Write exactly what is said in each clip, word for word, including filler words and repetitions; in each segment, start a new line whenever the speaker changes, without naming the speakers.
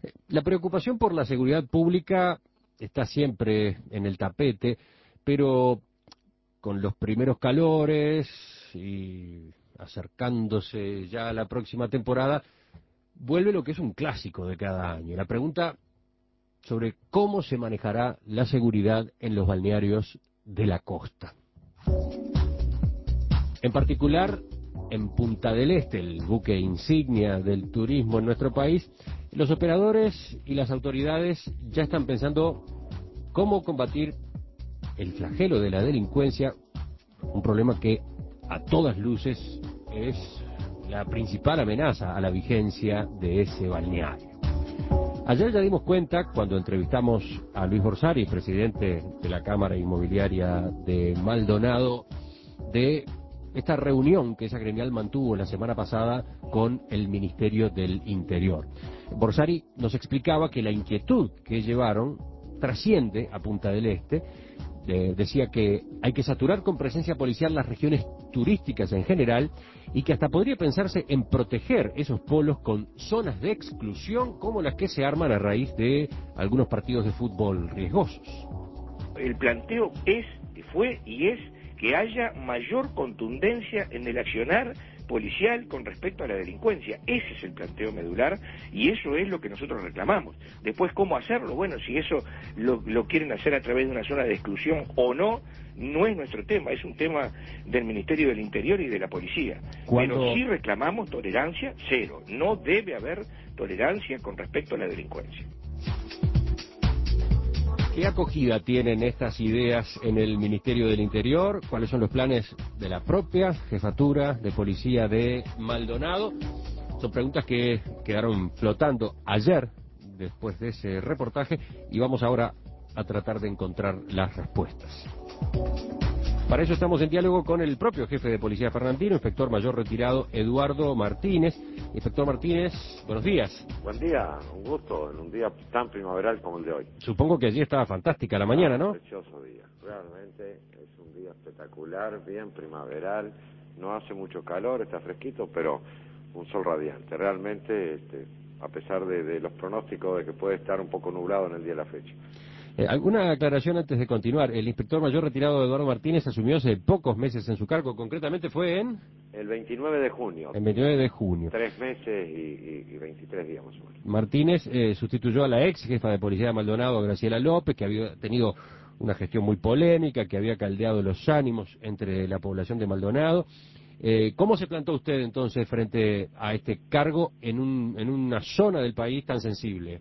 La preocupación por la seguridad pública está siempre en el tapete, pero con los primeros calores y acercándose ya a la próxima temporada, vuelve lo que es un clásico de cada año. La pregunta sobre cómo se manejará la seguridad en los balnearios de la costa. En particular, en Punta del Este, el buque insignia del turismo en nuestro país, los operadores y las autoridades ya están pensando cómo combatir el flagelo de la delincuencia, un problema que a todas luces es la principal amenaza a la vigencia de ese balneario. Ayer ya dimos cuenta, cuando entrevistamos a Luis Borsari, presidente de la Cámara Inmobiliaria de Maldonado, de esta reunión que esa gremial mantuvo la semana pasada con el Ministerio del Interior. Borsari nos explicaba que la inquietud que llevaron trasciende a Punta del Este. Eh, decía que hay que saturar con presencia policial las regiones turísticas en general y que hasta podría pensarse en proteger esos polos con zonas de exclusión como las que se arman a raíz de algunos partidos de fútbol riesgosos.
El planteo es, fue y es que haya mayor contundencia en el accionar policial con respecto a la delincuencia. Ese es el planteo medular y eso es lo que nosotros reclamamos. Después, ¿cómo hacerlo? Bueno, si eso lo, lo quieren hacer a través de una zona de exclusión o no, no es nuestro tema, es un tema del Ministerio del Interior y de la Policía.
Cuando...
Pero sí reclamamos tolerancia cero. No debe haber tolerancia con respecto a la delincuencia.
¿Qué acogida tienen estas ideas en el Ministerio del Interior? ¿Cuáles son los planes de la propia Jefatura de Policía de Maldonado? Son preguntas que quedaron flotando ayer, después de ese reportaje, y vamos ahora a tratar de encontrar las respuestas. Para eso estamos en diálogo con el propio jefe de Policía Fernandino, inspector mayor retirado Eduardo Martínez. Inspector Martínez, buenos días.
Buen día, un gusto, en un día tan primaveral como el de hoy.
Supongo que allí estaba fantástica la mañana, ¿no?
Un precioso día, realmente es un día espectacular, bien primaveral, no hace mucho calor, está fresquito, pero un sol radiante. Realmente, este, a pesar de, de los pronósticos de que puede estar un poco nublado en el día de la fecha.
Eh, ¿Alguna aclaración antes de continuar? El inspector mayor retirado Eduardo Martínez asumió hace pocos meses en su cargo, concretamente fue en...
El veintinueve de junio.
El veintinueve de junio.
Tres meses y, y, y veintitrés días más o menos. Martínez
eh, sustituyó a la ex jefa de policía de Maldonado, Graciela López, que había tenido una gestión muy polémica, que había caldeado los ánimos entre la población de Maldonado. Eh, ¿Cómo se plantó usted entonces frente a este cargo en, un, en una zona del país tan sensible?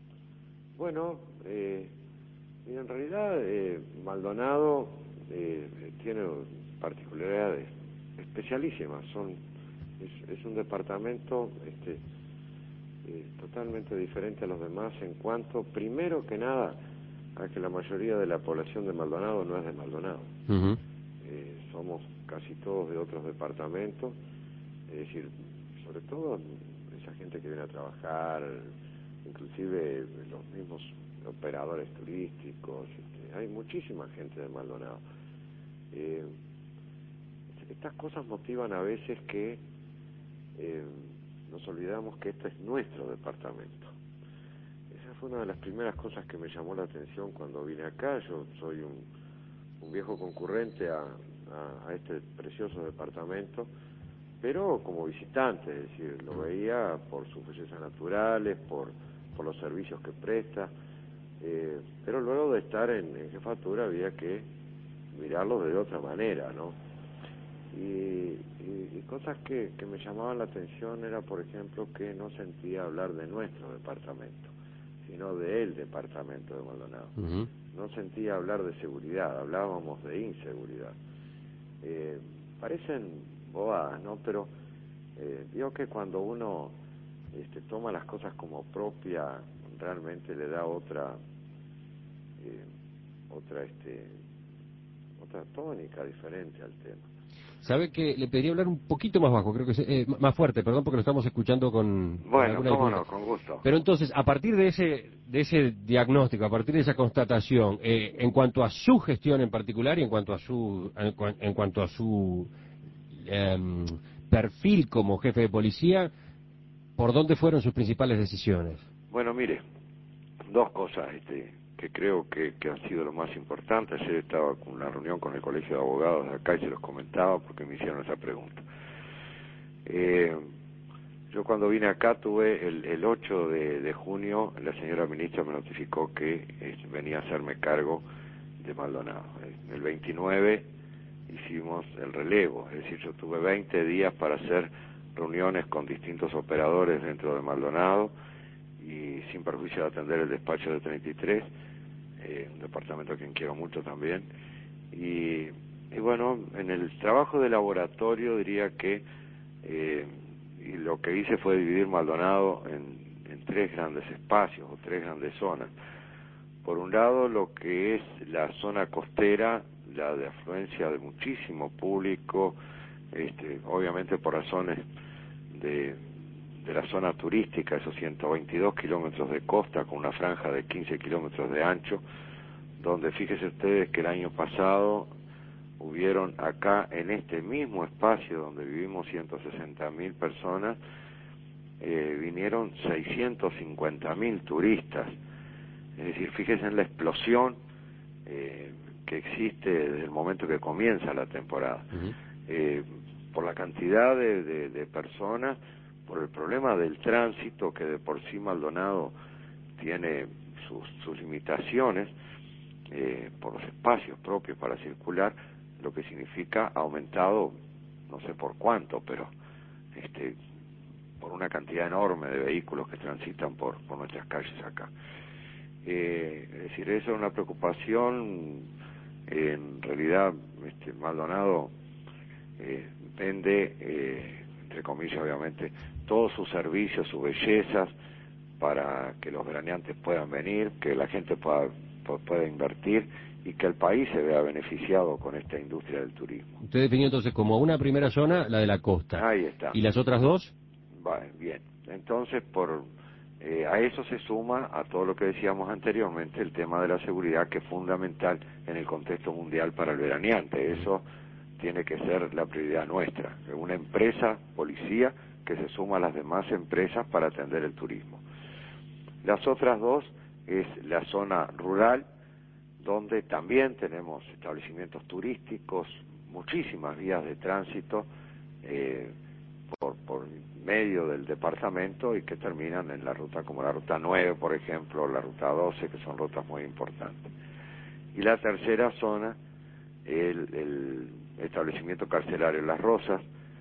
Bueno, eh... Y en realidad eh, Maldonado eh, tiene particularidades especialísimas. Son es, es un departamento este, eh, totalmente diferente a los demás en cuanto, primero que nada, a que la mayoría de la población de Maldonado no es de Maldonado.
Uh-huh.
eh, somos casi todos de otros departamentos, es decir, sobre todo esa gente que viene a trabajar, inclusive los mismos operadores turísticos, este, hay muchísima gente de Maldonado. Eh, estas cosas motivan a veces que eh, nos olvidamos que este es nuestro departamento. Esa fue una de las primeras cosas que me llamó la atención cuando vine acá. Yo soy un, un viejo concurrente a, a, a este precioso departamento, pero como visitante, es decir, lo veía por sus bellezas naturales, por, por los servicios que presta. Eh, pero luego de estar en, en jefatura había que mirarlo de otra manera, ¿no? Y, y, y cosas que, que me llamaban la atención era, por ejemplo, que no sentía hablar de nuestro departamento, sino del departamento de Maldonado.
Uh-huh.
No sentía hablar de seguridad, hablábamos de inseguridad. Eh, parecen bobadas, ¿no? Pero eh, digo que cuando uno este, toma las cosas como propia, realmente le da otra eh, otra este otra tónica diferente al tema.
¿Sabe que le pediría hablar un poquito más bajo, creo que es, eh, más fuerte, perdón, porque lo estamos escuchando con, con
bueno,
alguna
cómo
dificultad.
no, con gusto.
Pero entonces, a partir de ese de ese diagnóstico, a partir de esa constatación, eh, en cuanto a su gestión en particular y en cuanto a su en, cu en cuanto a su eh, perfil como jefe de policía, ¿por dónde fueron sus principales decisiones?
Bueno, mire, dos cosas este, que creo que, que han sido lo más importante. Ayer estaba con una reunión con el Colegio de Abogados de acá y se los comentaba porque me hicieron esa pregunta. Eh, yo cuando vine acá tuve el, el ocho de junio, la señora ministra me notificó que eh, venía a hacerme cargo de Maldonado. El veintinueve hicimos el relevo, es decir, yo tuve veinte días para hacer reuniones con distintos operadores dentro de Maldonado y sin perjuicio de atender el despacho de treinta y tres, eh, un departamento a quien quiero mucho también. Y, y bueno, en el trabajo de laboratorio diría que eh, y lo que hice fue dividir Maldonado en, en tres grandes espacios o tres grandes zonas. Por un lado, lo que es la zona costera, la de afluencia de muchísimo público, este, obviamente por razones de, de la zona turística, esos ciento veintidós kilómetros de costa con una franja de quince kilómetros de ancho, donde fíjense ustedes que el año pasado hubieron acá en este mismo espacio donde vivimos ciento sesenta mil personas, eh, vinieron seiscientos cincuenta mil turistas. Es decir, fíjense en la explosión eh, que existe desde el momento que comienza la temporada. Uh-huh. eh, por la cantidad de, de, de personas, por el problema del tránsito, que de por sí Maldonado tiene sus, sus limitaciones, eh, por los espacios propios para circular, lo que significa aumentado, no sé por cuánto, pero este, por una cantidad enorme de vehículos que transitan por, por nuestras calles acá. Eh, es decir, eso es una preocupación. En realidad, este, Maldonado eh, vende, eh, entre comillas obviamente, todos sus servicios, sus bellezas, para que los veraneantes puedan venir, que la gente pueda, pueda invertir y que el país se vea beneficiado con esta industria del turismo.
Usted definió entonces como una primera zona la de la costa.
Ahí está.
¿Y las otras dos?
Vale, bien. Entonces, por eh, a eso se suma a todo lo que decíamos anteriormente, el tema de la seguridad, que es fundamental en el contexto mundial para el veraneante. Eso tiene que ser la prioridad nuestra. Una empresa policía que se suma a las demás empresas para atender el turismo. Las otras dos es la zona rural, donde también tenemos establecimientos turísticos, muchísimas vías de tránsito eh, por, por medio del departamento y que terminan en la ruta como la ruta nueve, por ejemplo, la ruta doce, que son rutas muy importantes. Y la tercera zona, el, el establecimiento carcelario Las Rosas,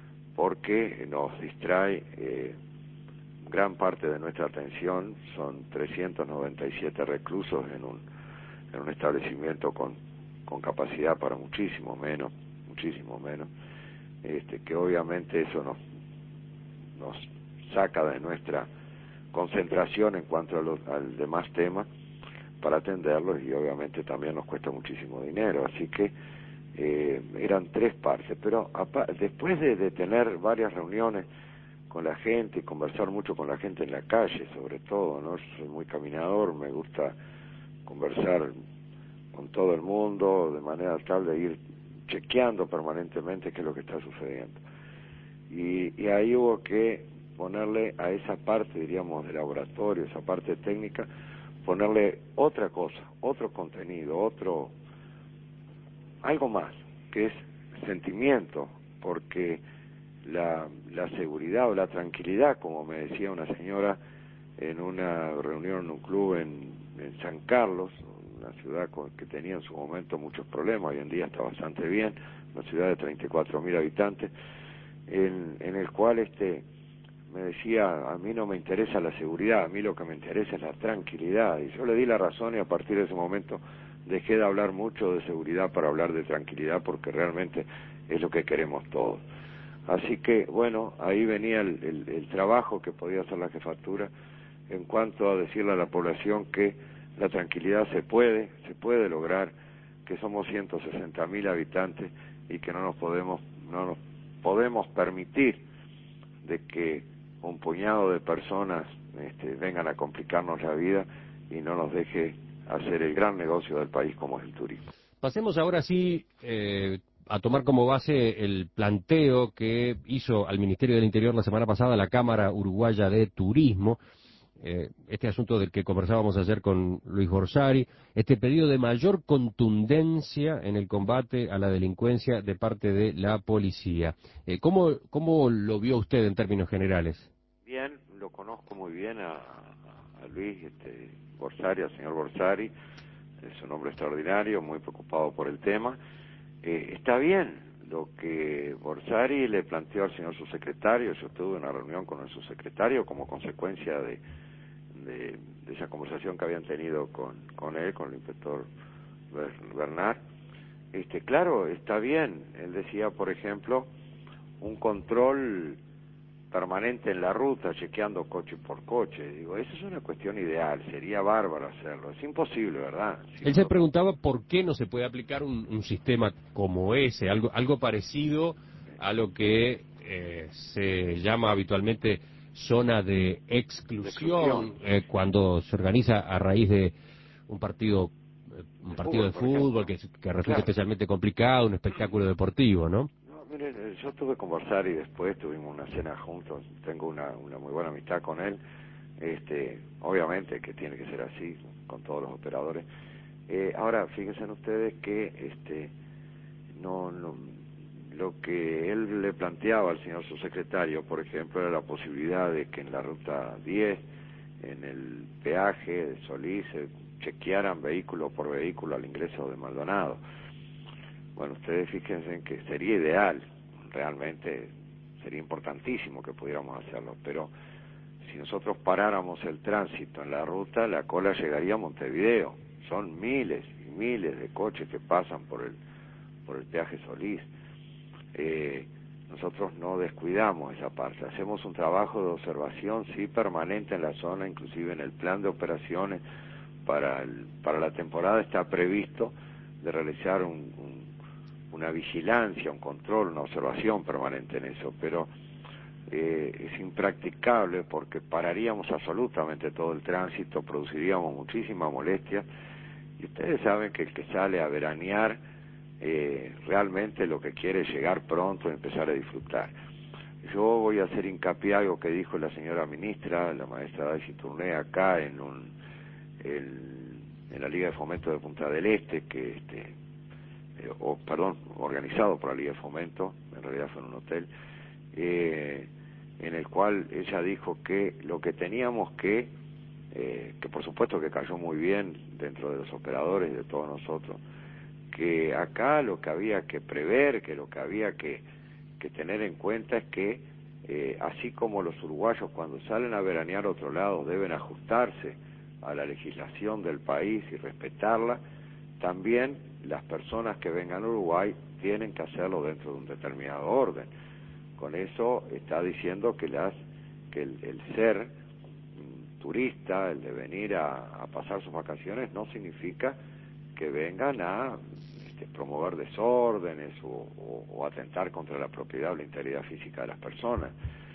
porque nos distrae eh, gran parte de nuestra atención. Son trescientos noventa y siete reclusos en un en un establecimiento con, con capacidad para muchísimo menos, muchísimo menos, este, que obviamente eso nos, nos saca de nuestra concentración en cuanto a los, al demás temas para atenderlos, y obviamente también nos cuesta muchísimo dinero. Así que eh, eran tres partes, pero después de, de tener varias reuniones con la gente y conversar mucho con la gente en la calle, sobre todo, ¿no? Yo soy muy caminador, me gusta conversar con todo el mundo de manera tal de ir chequeando permanentemente qué es lo que está sucediendo. Y, y ahí hubo que ponerle a esa parte, diríamos, de laboratorio, esa parte técnica, ponerle otra cosa, otro contenido, otro, algo más, que es sentimiento, porque la, la seguridad o la tranquilidad, como me decía una señora en una reunión en un club en, en San Carlos, una ciudad con, que tenía en su momento muchos problemas, hoy en día está bastante bien, una ciudad de treinta y cuatro mil habitantes, en, en el cual este me decía, a mí no me interesa la seguridad, a mí lo que me interesa es la tranquilidad, y yo le di la razón, y a partir de ese momento dejé de hablar mucho de seguridad para hablar de tranquilidad, porque realmente es lo que queremos todos. Así que, bueno, ahí venía el, el, el trabajo que podía hacer la jefatura en cuanto a decirle a la población que la tranquilidad se puede, se puede lograr, que somos ciento sesenta mil habitantes y que no nos podemos, no nos podemos permitir de que un puñado de personas este, vengan a complicarnos la vida y no nos deje hacer el gran negocio del país como es el turismo.
Pasemos ahora sí eh, a tomar como base el planteo que hizo al Ministerio del Interior la semana pasada la Cámara Uruguaya de Turismo, eh, este asunto del que conversábamos ayer con Luis Borsari, este pedido de mayor contundencia en el combate a la delincuencia de parte de la policía. Eh, ¿cómo, ¿Cómo lo vio usted en términos generales?
Bien, lo conozco muy bien a, a Luis este, Borsari, al señor Borsari, es un hombre extraordinario, muy preocupado por el tema. Eh, está bien lo que Borsari le planteó al señor subsecretario. Yo tuve una reunión con el subsecretario como consecuencia de, de, de esa conversación que habían tenido con, con él, con el inspector Bernard. Este, claro, está bien. Él decía, por ejemplo, un control permanente en la ruta, chequeando coche por coche. Digo, eso es una cuestión ideal, sería bárbaro hacerlo. Es imposible, ¿verdad? Si
Él se
uno...
preguntaba por qué no se puede aplicar un, un sistema como ese, algo, algo parecido a lo que eh, se llama habitualmente zona de exclusión,
de exclusión.
eh, cuando se organiza a raíz de un partido eh, un
De
partido
fútbol,
de
por
fútbol
ejemplo.
que, que resulta
Claro.
especialmente complicado, un espectáculo deportivo, ¿no?
No, mire, yo estuve con Borsari y después tuvimos una cena juntos, tengo una, una muy buena amistad con él, este, obviamente que tiene que ser así con todos los operadores. Eh, ahora, fíjense ustedes que este, no, no, lo que él le planteaba al señor subsecretario, por ejemplo, era la posibilidad de que en la ruta diez, en el peaje de Solís, se chequearan vehículo por vehículo al ingreso de Maldonado. Bueno, ustedes fíjense que sería ideal, realmente sería importantísimo que pudiéramos hacerlo, pero si nosotros paráramos el tránsito en la ruta, la cola llegaría a Montevideo. Son miles y miles de coches que pasan por el por el peaje Solís. Eh, nosotros no descuidamos esa parte, hacemos un trabajo de observación, sí, permanente en la zona, inclusive en el plan de operaciones para el, para la temporada está previsto de realizar un, un, una vigilancia, un control, una observación permanente en eso, pero eh, es impracticable porque pararíamos absolutamente todo el tránsito, produciríamos muchísima molestia, y ustedes saben que el que sale a veranear eh, realmente lo que quiere es llegar pronto y empezar a disfrutar. Yo voy a hacer hincapié a algo que dijo la señora ministra, la maestra Daisy Tourné, acá en un el, en la Liga de Fomento de Punta del Este, que este eh, o perdón, organizado por la Liga de Fomento, en realidad fue en un hotel, eh, en el cual ella dijo que lo que teníamos que, eh, que por supuesto que cayó muy bien dentro de los operadores y de todos nosotros, que acá lo que había que prever, que lo que había que, que tener en cuenta es que eh, así como los uruguayos cuando salen a veranear a otro lado deben ajustarse a la legislación del país y respetarla, también las personas que vengan a Uruguay tienen que hacerlo dentro de un determinado orden. Con eso está diciendo que las que el, el ser mm, turista, el de venir a, a pasar sus vacaciones, no significa que vengan a este, promover desórdenes o, o, o atentar contra la propiedad o la integridad física de las personas.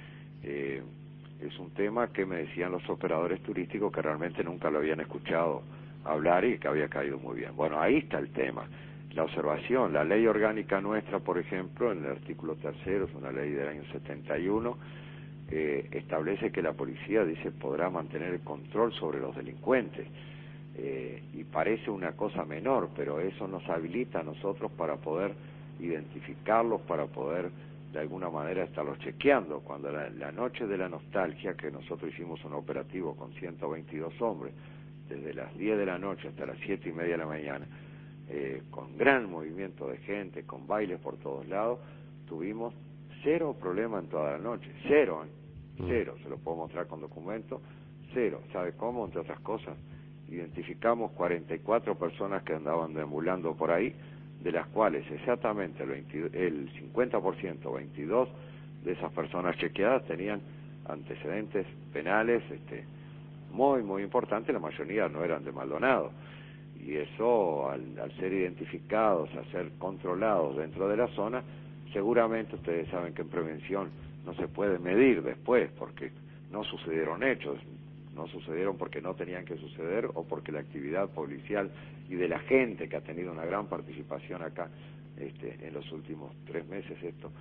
Eh, es un tema que me decían los operadores turísticos que realmente nunca lo habían escuchado hablar y que había caído muy bien. Bueno, ahí está el tema, la observación. La ley orgánica nuestra, por ejemplo, en el artículo tercero, es una ley del año setenta y uno, eh, establece que la policía, dice, podrá mantener el control sobre los delincuentes. Eh, y parece una cosa menor, pero eso nos habilita a nosotros para poder identificarlos, para poder de alguna manera estarlos chequeando. Cuando la, la noche de la nostalgia, que nosotros hicimos un operativo con ciento veintidós hombres, desde las diez de la noche hasta las siete y media de la mañana, eh, con gran movimiento de gente, con bailes por todos lados, tuvimos cero problema en toda la noche, cero, ¿eh? cero, se lo puedo mostrar con documentos, cero. ¿Sabe cómo? Entre otras cosas, identificamos cuarenta y cuatro personas que andaban deambulando por ahí, de las cuales exactamente el, veinte, el cincuenta por ciento, veintidós de esas personas chequeadas tenían antecedentes penales este, muy, muy importantes, la mayoría no eran de Maldonado. Y eso, al, al ser identificados, al ser controlados dentro de la zona, seguramente ustedes saben que en prevención no se puede medir después, porque no sucedieron hechos, no sucedieron porque no tenían que suceder o porque la actividad policial y de la gente que ha tenido una gran participación acá este, en los últimos tres meses esto,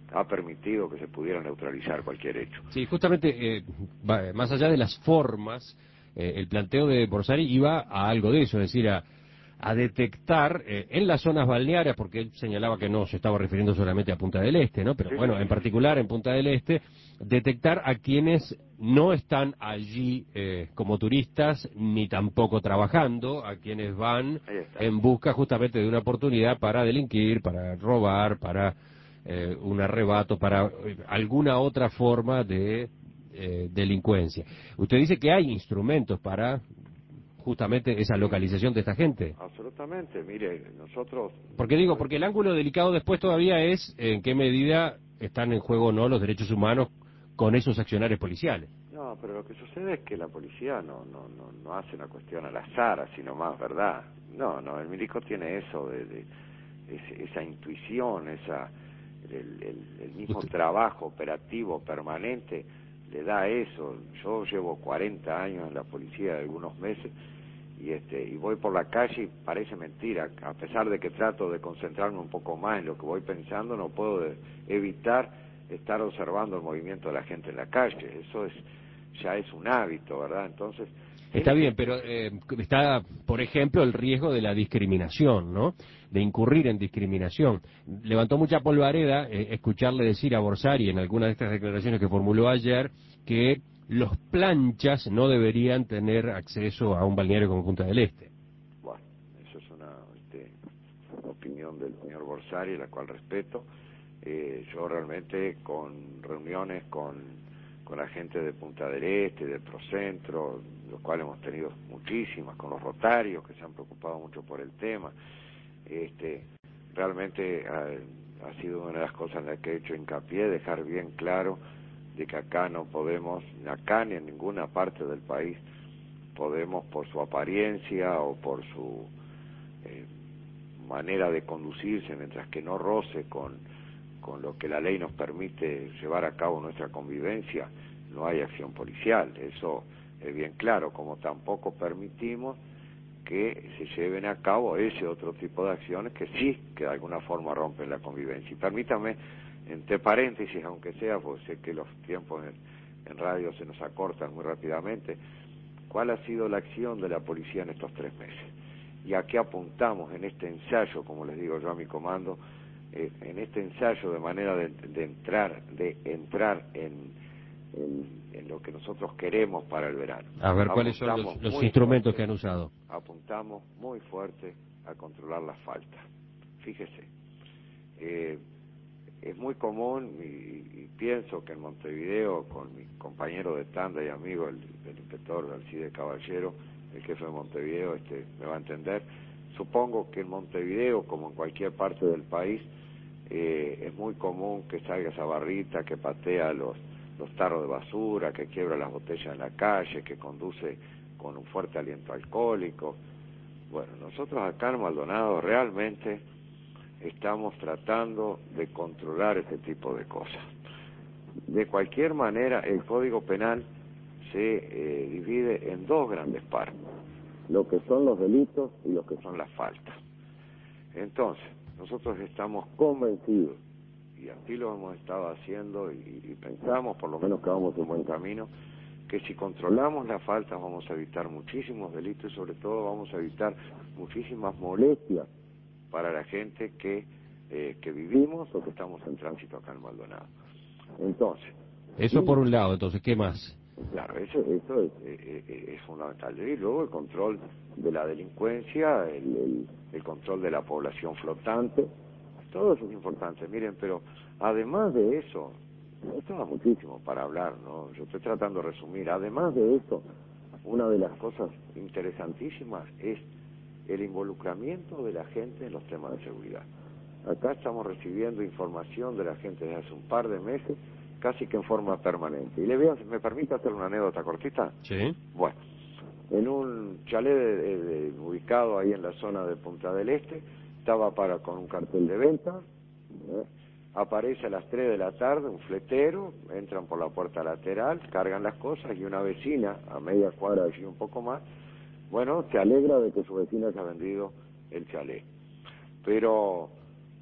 ha permitido que se pudiera neutralizar cualquier hecho.
Sí, justamente, eh, va, más allá de las formas, eh, el planteo de Borsari iba a algo de eso, es decir, a, a detectar eh, en las zonas balnearias, porque él señalaba que no se estaba refiriendo solamente a Punta del Este, ¿no? Pero
Sí,
bueno,
sí,
en
sí.
particular en Punta del Este, detectar a quienes no están allí eh, como turistas, ni tampoco trabajando, a quienes van
Ahí está.
en busca justamente de una oportunidad para delinquir, para robar, para eh, un arrebato, para eh, alguna otra forma de eh, delincuencia. Usted dice que hay instrumentos para justamente esa localización de esta gente.
Absolutamente, mire, nosotros...
Porque digo, porque el ángulo delicado después todavía es en qué medida están en juego o no los derechos humanos con esos accionarios policiales.
No, pero lo que sucede es que la policía no no no, no hace una cuestión al azar, así nomás, ¿verdad? No, no, el milico tiene eso, de, de ese- esa intuición, esa el, el- el mismo
Usted-
trabajo operativo permanente le da eso. Yo llevo cuarenta años en la policía, algunos meses, y este y voy por la calle y parece mentira, a pesar de que trato de concentrarme un poco más en lo que voy pensando, no puedo de- evitar estar observando el movimiento de la gente en la calle. Eso es ya es un hábito, ¿verdad? Entonces
Está
tiene que...
bien, pero eh, está, por ejemplo, el riesgo de la discriminación, ¿no? De incurrir en discriminación. Levantó mucha polvareda eh, escucharle decir a Borsari en alguna de estas declaraciones que formuló ayer que los planchas no deberían tener acceso a un balneario como Punta del Este.
Bueno, eso es una este, opinión del señor Borsari, la cual respeto. Eh, yo realmente con reuniones con, con la gente de Punta del Este, del Procentro, los cuales hemos tenido muchísimas, con los rotarios que se han preocupado mucho por el tema, este, realmente ha, ha sido una de las cosas en las que he hecho hincapié, dejar bien claro de que acá no podemos, acá ni en ninguna parte del país, podemos por su apariencia o por su eh, manera de conducirse, mientras que no roce con, con lo que la ley nos permite llevar a cabo nuestra convivencia, no hay acción policial. Eso es bien claro, como tampoco permitimos que se lleven a cabo ese otro tipo de acciones que sí, que de alguna forma rompen la convivencia. Y permítame, entre paréntesis, aunque sea, porque sé que los tiempos en, en radio se nos acortan muy rápidamente, ¿cuál ha sido la acción de la policía en estos tres meses? Y a qué apuntamos en este ensayo, como les digo yo a mi comando, eh, en este ensayo de manera de, de entrar, de entrar en, en, en lo que nosotros queremos para el verano.
A ver, ¿cuáles son los,
Apuntamos
los
muy
instrumentos
fuerte,
que han usado?
apuntamos muy fuerte a controlar las faltas. Fíjese, eh, es muy común, y, y pienso que en Montevideo, con mi compañero de tanda y amigo, el, el inspector Alcide Caballero, el jefe de Montevideo, este, me va a entender, supongo que en Montevideo, como en cualquier parte del país, eh, es muy común que salga esa barrita que patea los, los tarros de basura, que quiebra las botellas en la calle, que conduce con un fuerte aliento alcohólico. Bueno, nosotros acá en Maldonado realmente estamos tratando de controlar ese tipo de cosas. De cualquier manera, el Código Penal se eh, divide en dos grandes partes, lo que son los delitos y lo que son las faltas. Entonces, nosotros estamos convencidos, y así lo hemos estado haciendo, y, y pensamos por lo menos que vamos en buen camino, que si controlamos las faltas vamos a evitar muchísimos delitos y sobre todo vamos a evitar muchísimas molestias para la gente que, eh, que vivimos o que estamos en tránsito acá en Maldonado. Entonces...
Eso
y,
por un lado, entonces, ¿qué más?
Claro, eso, eso es, eh, eh, es fundamental. Y luego el control de la delincuencia, el, el, el control de la población flotante, todo eso es importante. Miren, pero además de eso, esto da muchísimo para hablar, ¿no? Yo estoy tratando de resumir. Además de eso, una de las cosas interesantísimas es el involucramiento de la gente en los temas de seguridad. Acá estamos recibiendo información de la gente desde hace un par de meses, casi que en forma permanente. Y le voy a, ¿me permite hacer una anécdota cortita?
Sí.
Bueno, en un chalet de, de, de, ubicado ahí en la zona de Punta del Este, estaba para con un cartel de venta, ¿eh? Aparece a las tres de la tarde un fletero, entran por la puerta lateral, cargan las cosas y una vecina, a media cuadra allí un poco más, bueno, se alegra de que su vecina haya vendido el chalet. Pero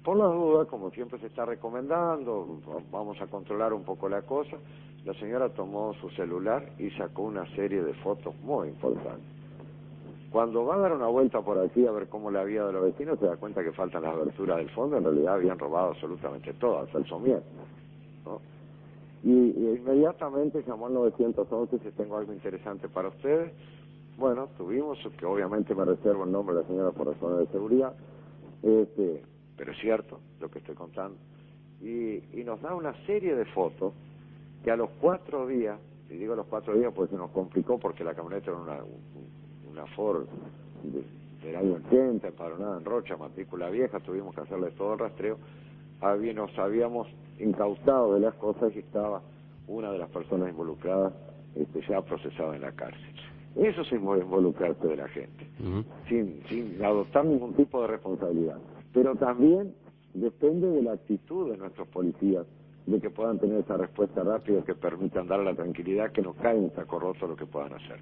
por las dudas, como siempre se está recomendando, vamos a controlar un poco la cosa, la señora tomó su celular y sacó una serie de fotos muy importantes. Cuando va a dar una vuelta por aquí a ver cómo la vida de los vecinos, se da cuenta que faltan las aberturas del fondo, en realidad habían robado absolutamente todo, hasta el somier, ¿no? Y, y inmediatamente llamó al nueve once, si tengo algo interesante para ustedes. Bueno, tuvimos, que obviamente me reservo el nombre de la señora por razones de seguridad, este, pero es cierto lo que estoy contando, y, y nos da una serie de fotos que a los cuatro días, y digo los cuatro días porque se nos complicó porque la camioneta era una, una Ford de, del año ochenta, empadronada en Rocha, matrícula vieja, tuvimos que hacerle todo el rastreo, había, nos habíamos incautado de las cosas y estaba una de las personas involucradas este, ya procesada en la cárcel. Eso es involucrarse de la gente, uh-huh. sin, sin adoptar ningún tipo de responsabilidad. Pero también depende de la actitud de nuestros policías, de que puedan tener esa respuesta rápida que permitan dar la tranquilidad, que no caen en saco roto lo que puedan hacer.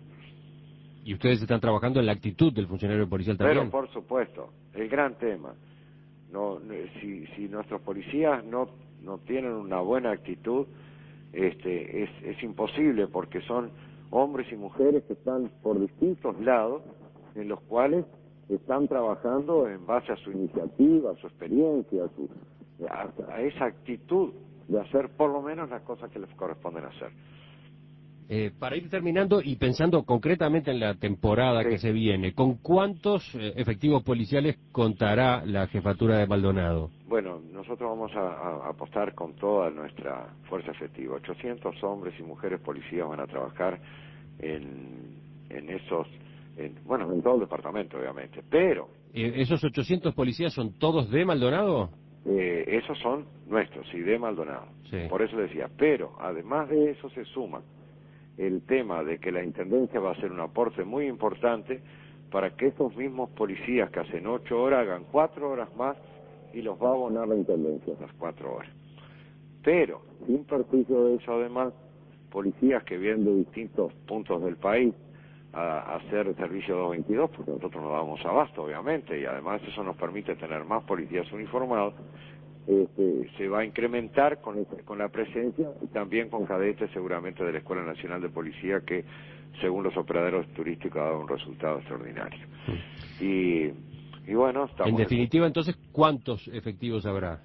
¿Y ustedes están trabajando en la actitud del funcionario policial también?
Pero por supuesto, el gran tema. No, si, si nuestros policías no, no tienen una buena actitud, este, es, es imposible, porque son hombres y mujeres que están por distintos lados, en los cuales están trabajando en base a su iniciativa, a su experiencia, a, su, a, a esa actitud de hacer por lo menos las cosas que les corresponden hacer.
Eh, para ir terminando y pensando concretamente en la temporada sí. que se viene, ¿con cuántos eh, efectivos policiales contará la jefatura de Maldonado?
Bueno, nosotros vamos a, a apostar con toda nuestra fuerza efectiva. ochocientos hombres y mujeres policías van a trabajar en, en esos, en, bueno, en todo el departamento, obviamente, pero...
Eh, ¿Esos ochocientos policías son todos de Maldonado?
Eh, esos son nuestros, y de Maldonado.
Sí.
Por eso decía, pero además de eso se suma el tema de que la Intendencia va a hacer un aporte muy importante para que esos mismos policías que hacen ocho horas hagan cuatro horas más y los va a abonar la Intendencia las cuatro horas. Pero, sin perjuicio de eso, además, policías que vienen de distintos puntos del país a, a hacer servicio doscientos veintidós, porque nosotros nos damos abasto, obviamente, y además eso nos permite tener más policías uniformados. Este, se va a incrementar con, este, con la presencia y también con cadetes seguramente de la Escuela Nacional de Policía, que según los operadores turísticos ha dado un resultado extraordinario. Y, y bueno, estamos...
En definitiva, entonces, ¿cuántos efectivos habrá?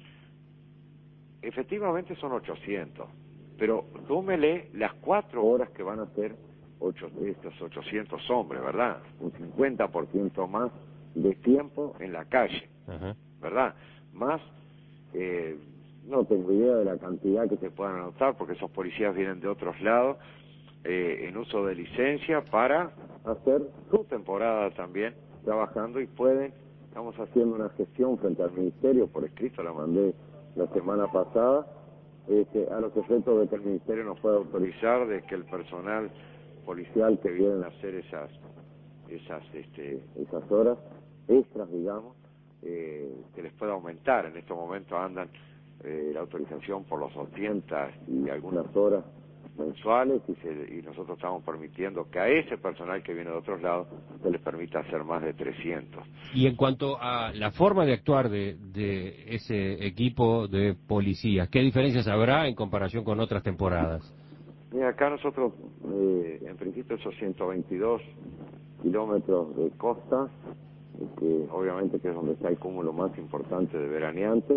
Efectivamente son ochocientos, pero tómele las cuatro horas que van a hacer ocho, estos ochocientos hombres, ¿verdad? Un cincuenta por ciento más de tiempo en la calle, uh-huh. ¿verdad? Más... Eh, no tengo idea de la cantidad que se puedan anotar, porque esos policías vienen de otros lados, eh, en uso de licencia para hacer su temporada también trabajando, y pueden, estamos haciendo una gestión frente al Ministerio, por escrito la mandé la semana pasada, este, a los efectos de que el Ministerio nos pueda autorizar de que el personal policial que vienen a hacer esas, esas, este, esas horas extras, digamos, Eh, que les pueda aumentar. En estos momentos andan eh, la autorización por los doscientas y algunas horas mensuales, y, se, y nosotros estamos permitiendo que a ese personal que viene de otros lados se les permita hacer más de trescientos.
Y en cuanto a la forma de actuar de, de ese equipo de policías, ¿qué diferencias habrá en comparación con otras temporadas?
Mira, acá nosotros, eh, en principio, esos ciento veintidós kilómetros de costa, que obviamente que es donde está el cúmulo más importante de veraneantes.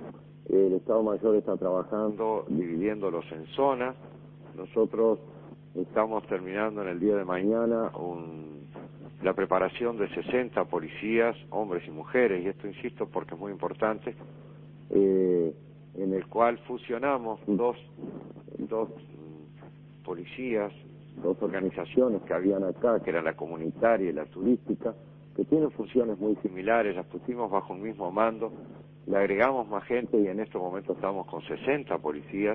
El Estado Mayor está trabajando dividiéndolos en zonas. Nosotros estamos terminando en el día de mañana un, la preparación de sesenta policías, hombres y mujeres, y esto insisto porque es muy importante, eh, en el cual fusionamos dos, dos mm, policías, dos organizaciones que habían acá, que era la comunitaria y la turística, que tienen funciones muy similares, las pusimos bajo un mismo mando, le agregamos más gente y en estos momentos estamos con sesenta policías.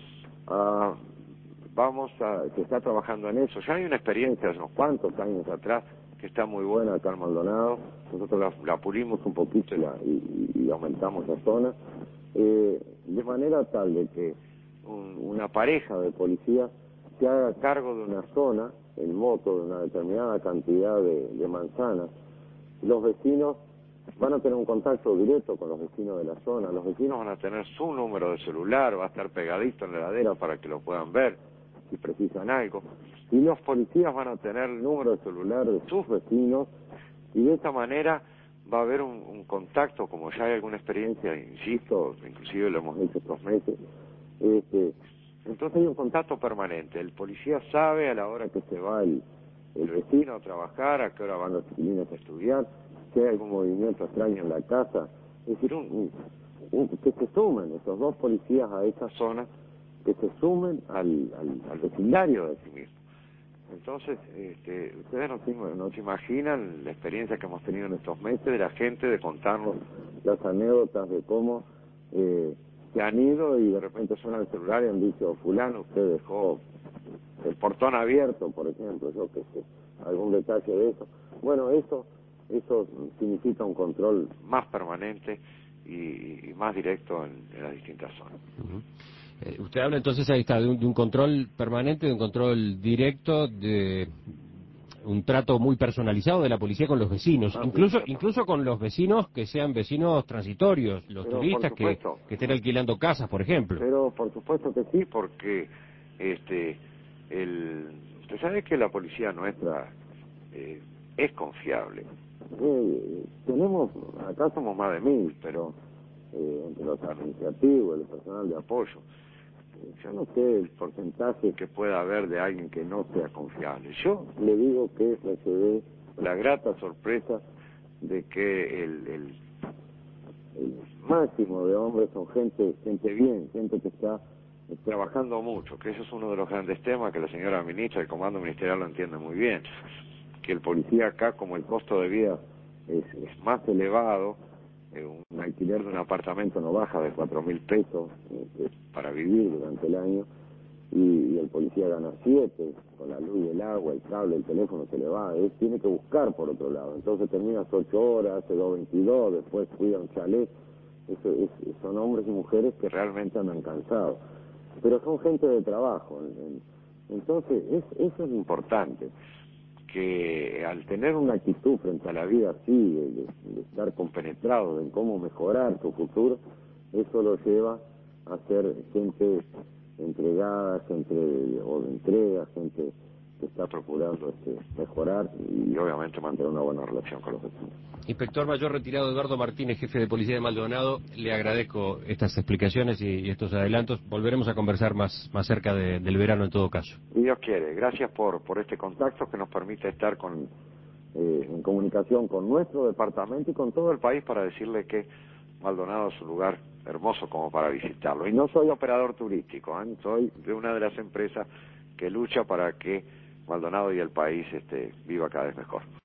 Ah, vamos a, se está trabajando en eso. Ya hay una experiencia de unos cuantos años atrás que está muy buena acá en Maldonado. Nosotros la, la pulimos un poquito y, la, y, y aumentamos la zona, eh, de manera tal de que un, una pareja de policías se haga cargo de una zona en moto, de una determinada cantidad de, de manzanas. Los vecinos van a tener un contacto directo con los vecinos de la zona, los vecinos van a tener su número de celular, va a estar pegadito en la heladera para que lo puedan ver si precisan algo, y los policías van a tener el número de celular de sus vecinos, y de esta manera va a haber un, un contacto, como ya hay alguna experiencia, insisto, inclusive lo hemos hecho estos meses, este, entonces hay un contacto permanente, el policía sabe a la hora que se va el, el vecino a trabajar, a qué hora van los chiquilines a estudiar, si hay algún movimiento extraño en la casa, es decir, un, un, un, que se sumen esos dos policías a esa zona, que se sumen al, al, al vecindario de sí mismo. Entonces, este, ustedes no se, no se imaginan la experiencia que hemos tenido en estos meses de la gente, de contarnos las anécdotas de cómo eh, se han ido y de repente suena el celular y han dicho, fulano, usted dejó el portón abierto, por ejemplo, yo qué sé, algún detalle de eso. Bueno, eso eso significa un control más permanente y, y más directo en, en las distintas zonas.
Uh-huh. eh, usted habla entonces, ahí está, de un, de un control permanente, de un control directo, de un trato muy personalizado de la policía con los vecinos, ah, incluso sí, incluso con los vecinos que sean vecinos transitorios, los pero turistas que, que estén alquilando casas, por ejemplo.
Pero por supuesto que sí, porque este el usted sabe que la policía nuestra eh, es confiable. Eh, tenemos, acá somos más de mil, pero eh, entre los administrativos, el personal de apoyo, eh, yo no sé el porcentaje que pueda haber de alguien que no sea confiable. Yo le digo que recibí la grata sorpresa de que el, el, el máximo de hombres son gente, gente bien, gente que está trabajando mucho, que eso es uno de los grandes temas que la señora ministra del Comando Ministerial lo entiende muy bien, que el policía acá, como el costo de vida es, es más elevado, eh, un alquiler de un apartamento no baja de cuatro mil pesos eh, para vivir durante el año, y, y el policía gana siete, con la luz y el agua, el cable, el teléfono se le va, él tiene que buscar por otro lado, entonces terminas ocho horas, hace dos veintidós, después cuida un chalet, eso es, son hombres y mujeres que realmente andan cansados, pero son gente de trabajo, entonces es, eso es importante, que al tener una actitud frente a la vida así, de, de, de estar compenetrados en cómo mejorar su futuro, eso lo lleva a ser gente entregada, gente de, o de entrega, gente que está procurando este, mejorar y obviamente mantener una buena relación con los vecinos.
Inspector Mayor retirado Eduardo Martínez, jefe de Policía de Maldonado, le agradezco estas explicaciones y, y estos adelantos. Volveremos a conversar más, más cerca de, del verano en todo caso.
Si Dios quiere. Gracias por, por este contacto que nos permite estar con, eh, en comunicación con nuestro departamento y con todo el país para decirle que Maldonado es un lugar hermoso como para visitarlo. Y no soy operador turístico, ¿eh? Soy de una de las empresas que lucha para que Maldonado y el país este, viva cada vez mejor.